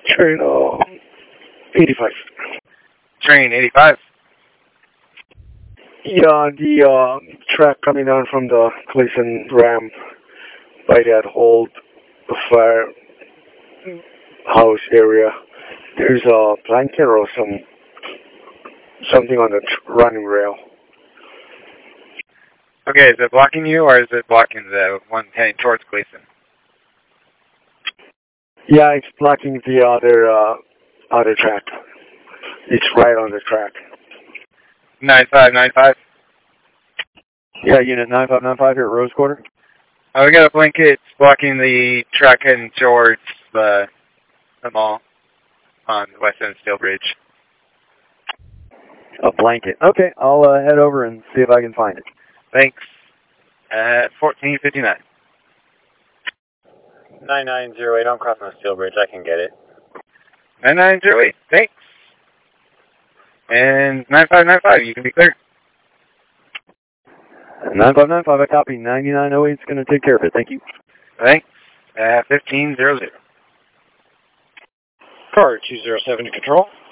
Train 85. Train 85. Yeah, the track coming down from the Clayson ramp by that old fire house area. There's a blanket or something on the running rail. Okay, is it blocking you or is it blocking the one heading towards Gleason? Yeah, it's blocking the other track. It's right on the track. 9595. Yeah, unit 9595 here at Rose Quarter. Oh, we got a blanket. It's blocking the track heading towards the mall on the West End Steel Bridge. A blanket. Okay, I'll head over and see if I can find it. Thanks. At 1459. 9908, I'm crossing the Steel Bridge. I can get it. 9908. Thanks. And 9595. You can be clear. 9595, I copy. 9908 is going to take care of it. Thank you. Thanks. At 1500. Car 207 to control.